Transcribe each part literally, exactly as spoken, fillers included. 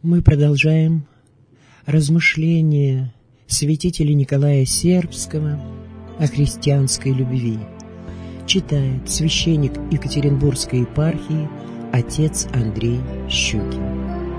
Мы продолжаем размышления святителя Николая Сербского о христианской любви. Читает священник Екатеринбургской епархии отец Андрей Щукин.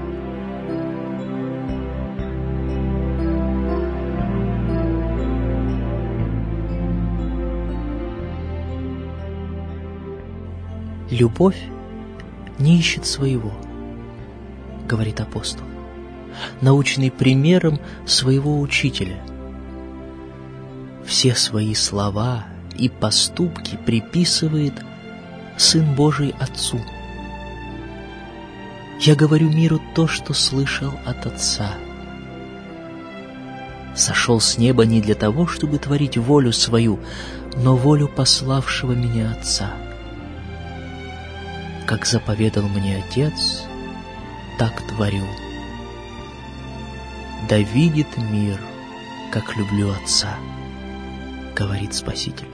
«Любовь не ищет своего, — говорит апостол, наученный примером своего учителя. Все свои слова и поступки приписывает Сын Божий Отцу. Я говорю миру то, что слышал от Отца. Сошел с неба не для того, чтобы творить волю свою, но волю пославшего меня Отца. Как заповедал мне Отец, так творю. Да видит мир, как люблю Отца, — говорит Спаситель.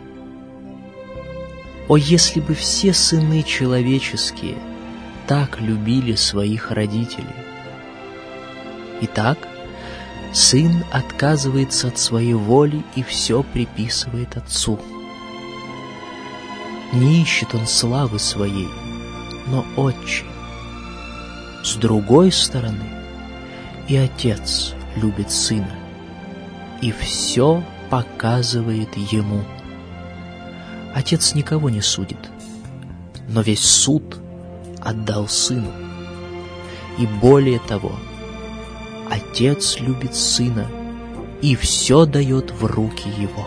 О, если бы все сыны человеческие так любили своих родителей! Итак, сын отказывается от своей воли и все приписывает Отцу. Не ищет он славы своей, но Отче. С другой стороны, и Отец любит Сына, и все показывает Ему. Отец никого не судит, но весь суд отдал Сыну. И более того, Отец любит Сына и все дает в руки Его.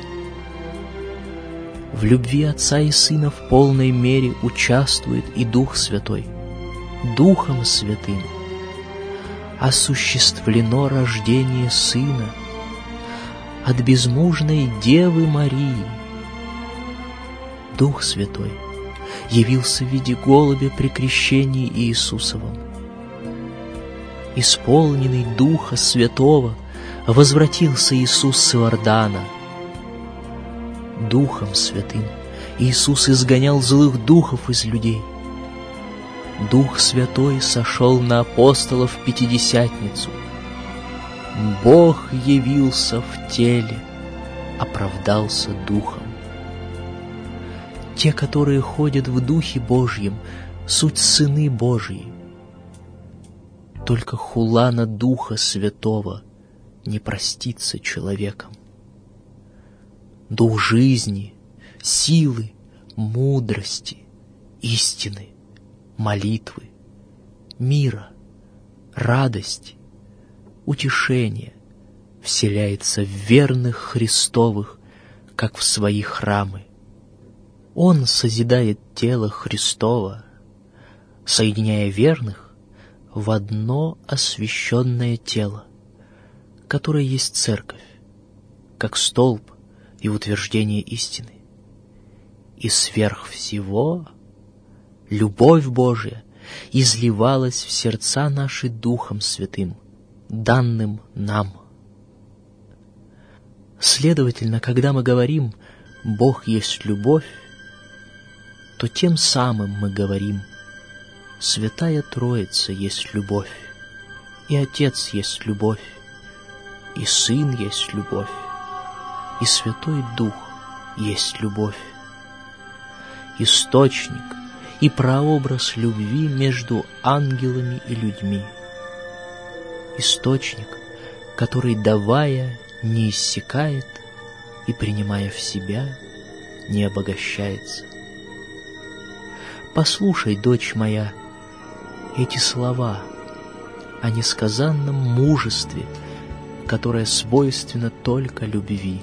В любви Отца и Сына в полной мере участвует и Дух Святой. Духом Святым осуществлено рождение Сына от безмужной Девы Марии. Дух Святой явился в виде голубя при крещении Иисусовом. Исполненный Духа Святого возвратился Иисус с Иордана. Духом Святым Иисус изгонял злых духов из людей. Дух Святой сошел на апостолов в Пятидесятницу. Бог явился в теле, оправдался Духом. Те, которые ходят в Духе Божьем, суть сыны Божьи. Только хула на Духа Святого не простится человеком. Дух жизни, силы, мудрости, истины, молитвы, мира, радости, утешения вселяется в верных Христовых, как в свои храмы. Он созидает тело Христово, соединяя верных в одно освященное тело, которое есть церковь, как столб и утверждение истины. И сверх всего любовь Божия изливалась в сердца наши Духом Святым, данным нам. Следовательно, когда мы говорим «Бог есть любовь», то тем самым мы говорим «Святая Троица есть любовь, и Отец есть любовь, и Сын есть любовь, и Святой Дух есть любовь, источник и прообраз любви между ангелами и людьми, источник, который, давая, не иссякает и, принимая в себя, не обогащается. Послушай, дочь моя, эти слова о несказанном мужестве, которое свойственно только любви.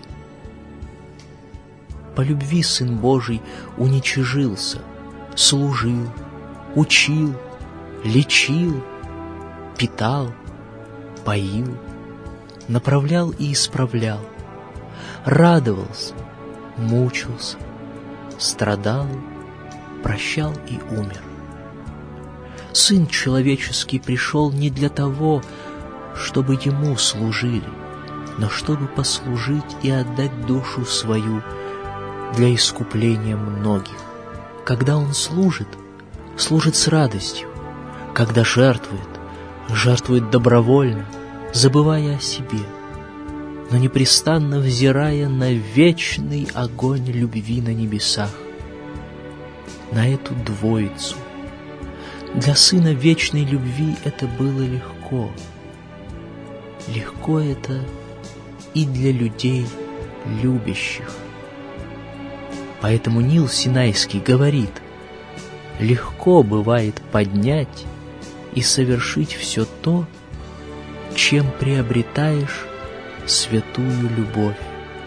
По любви Сын Божий уничижился, служил, учил, лечил, питал, поил, направлял и исправлял, радовался, мучился, страдал, прощал и умер. Сын человеческий пришел не для того, чтобы Ему служили, но чтобы послужить и отдать душу свою для искупления многих. Когда Он служит, служит с радостью. Когда жертвует, жертвует добровольно, забывая о себе, но непрестанно взирая на вечный огонь любви на небесах, на эту двоицу. Для сына вечной любви это было легко. Легко это и для людей любящих. Поэтому Нил Синайский говорит: легко бывает поднять и совершить все то, чем приобретаешь святую любовь.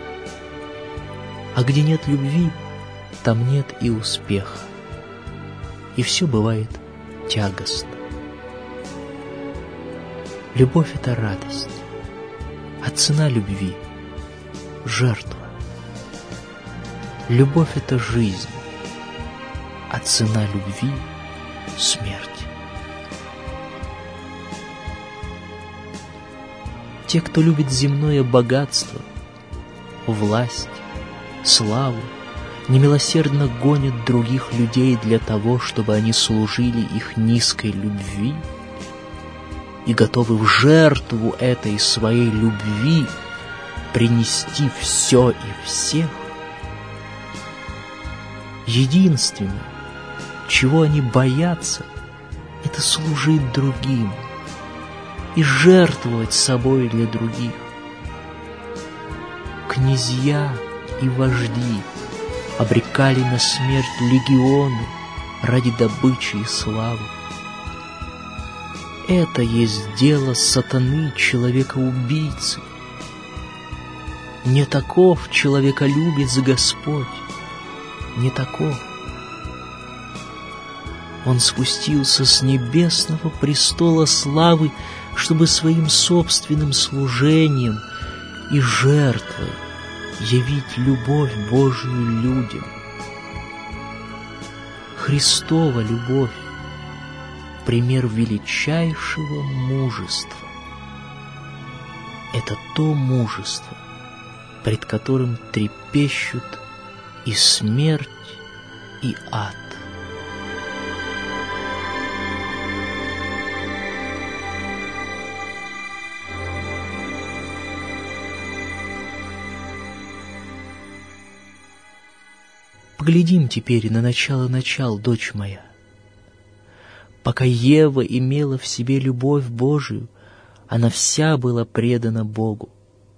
А где нет любви, там нет и успеха, и все бывает тягостно. Любовь — это радость, а цена любви — жертва. Любовь — это жизнь, а цена любви — смерть. Те, кто любит земное богатство, власть, славу, немилосердно гонят других людей для того, чтобы они служили их низкой любви, и готовы в жертву этой своей любви принести все и всех. Единственное, чего они боятся, это служить другим и жертвовать собой для других. Князья и вожди обрекали на смерть легионы ради добычи и славы. Это есть дело сатаны, человека-убийцы. Не таков человеколюбец Господь, не таков. Он спустился с небесного престола славы, чтобы своим собственным служением и жертвой явить любовь Божию людям. Христова любовь — пример величайшего мужества. Это то мужество, пред которым трепещут и смерть, и ад. Поглядим теперь на начало начал, дочь моя. Пока Ева имела в себе любовь Божию, она вся была предана Богу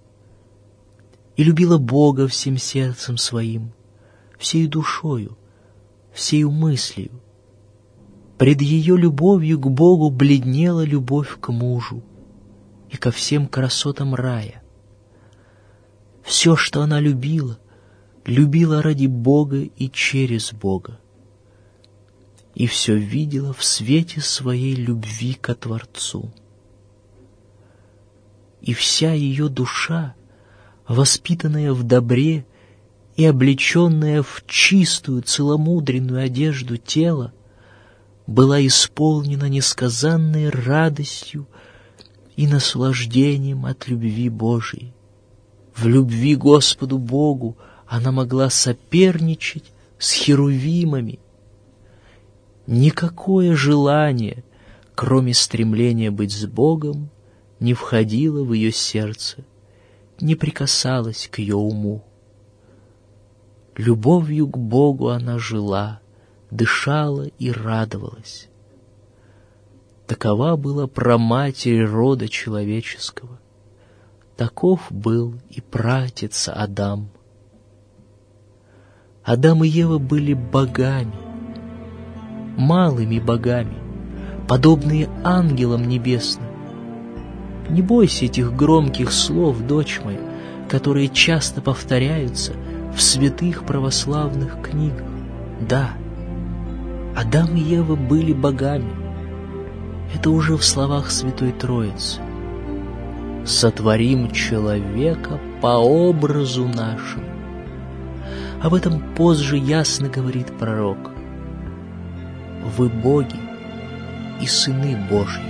и любила Бога всем сердцем своим, всею душою, всею мыслью. Пред ее любовью к Богу бледнела любовь к мужу и ко всем красотам рая. Все, что она любила, любила ради Бога и через Бога, и все видела в свете своей любви ко Творцу. И вся ее душа, воспитанная в добре и облеченная в чистую целомудренную одежду тела, была исполнена несказанной радостью и наслаждением от любви Божией. В любви Господу Богу она могла соперничать с херувимами. Никакое желание, кроме стремления быть с Богом, не входило в ее сердце, не прикасалось к ее уму. Любовью к Богу она жила, дышала и радовалась. Такова была праматерь рода человеческого. Таков был и праотец Адам. Адам и Ева были богами, малыми богами, подобные ангелам небесным. Не бойся этих громких слов, дочь моя, которые часто повторяются в святых православных книгах. Да, Адам и Ева были богами. Это уже в словах Святой Троицы. «Сотворим человека по образу нашему». Об этом позже ясно говорит пророк. «Вы боги и сыны Божьи».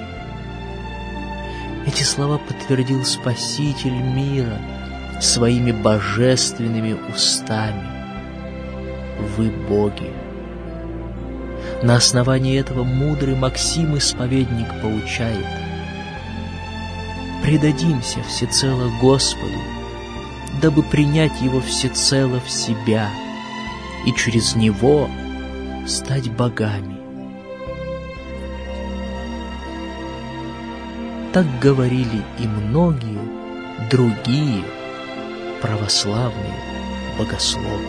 Эти слова подтвердил Спаситель мира своими божественными устами. Вы боги. На основании этого мудрый Максим Исповедник поучает: предадимся всецело Господу, дабы принять Его всецело в себя и через Него стать богами. Так говорили и многие другие православные богословы.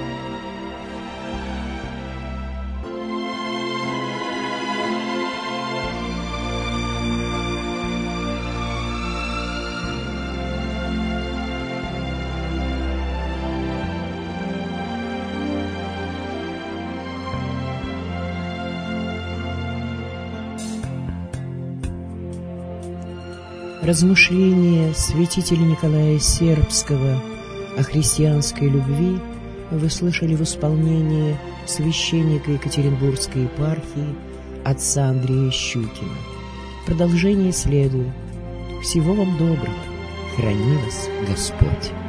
Размышления святителя Николая Сербского о христианской любви вы слышали в исполнении священника Екатеринбургской епархии отца Андрея Щукина. Продолжение следует. Всего вам доброго. Храни вас Господь.